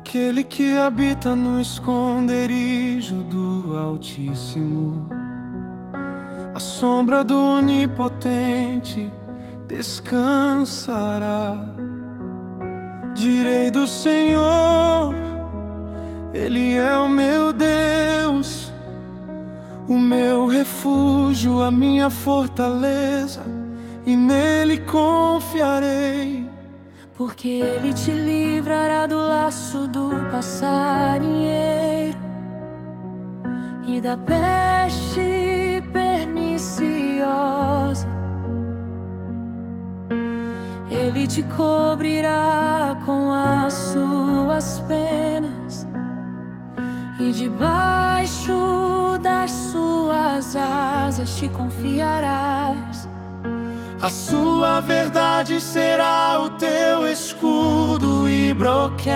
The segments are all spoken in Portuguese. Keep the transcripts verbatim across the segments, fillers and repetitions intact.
Aquele que habita no esconderijo do Altíssimo, à sombra do Onipotente descansará. Direi do Senhor, Ele é o meu Deus, o meu refúgio, a minha fortaleza, e nele confiarei. Porque Ele te livrará do laço do passarinheiro e da peste perniciosa. Ele te cobrirá com as suas penas, e debaixo das suas asas te confiarás. A sua verdade será o teu escudo e broquel.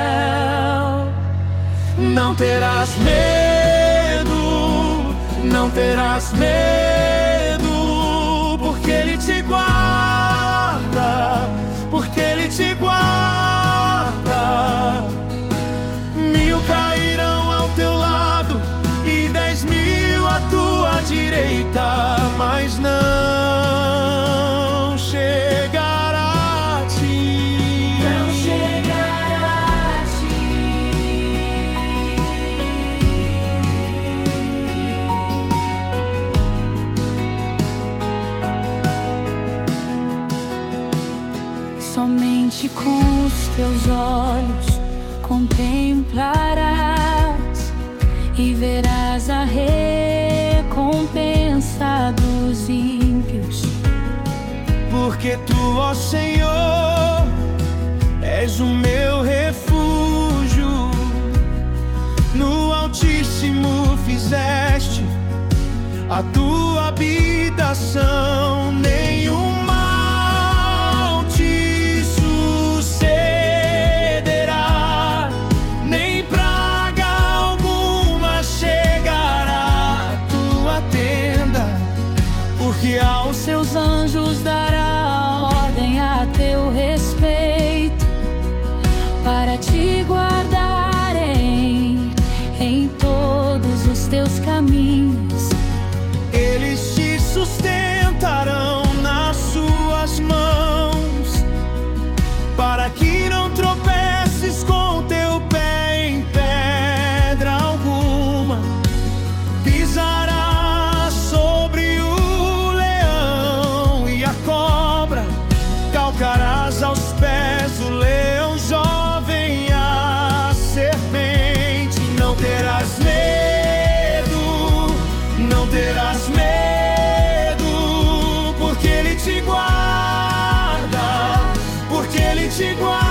Não terás medo, não terás medo, porque Ele te guarda, porque Ele te guarda. Mil cairão ao teu lado e dez mil à tua direita, mas não somente com os teus olhos contemplarás e verás a recompensa dos ímpios. Porque tu, ó Senhor, és o meu refúgio, no Altíssimo fizeste a tua habitação. Nenhum mal te sucederá, nem praga alguma chegará à tua tenda, porque aos seus anjos dará ordem a teu respeito, para te guardarem em todos os teus caminhos. Eles te sustentarão nas suas mãos, para que não tropeces com teu pé em pedra alguma. Pisarás sobre o leão e a cobra, calcarás aos pés o leão jovem e a serpente. Não terás medo, não terás medo, porque Ele te guarda, porque Ele te guarda.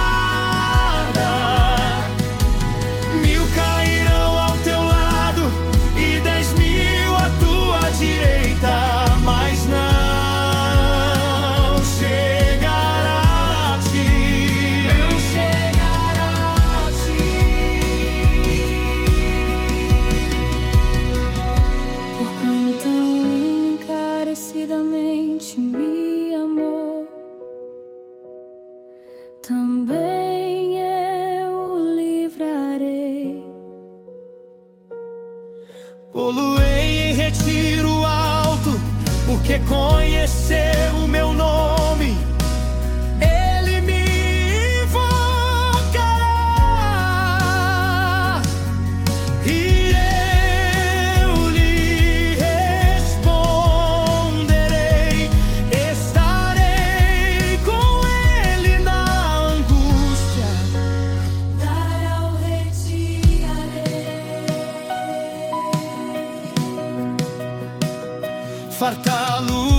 Mil cairão ao teu lado e dez mil à tua direita, mas não chegará a ti. Não chegará a ti. Porquanto encarecidamente me amou, também eu o livrarei. Poluei em retiro alto, porque conheceu o meu nome. Ele me invocará e eu lhe responderei. Estarei com ele na angústia, Dará o retirarei. fartá-lo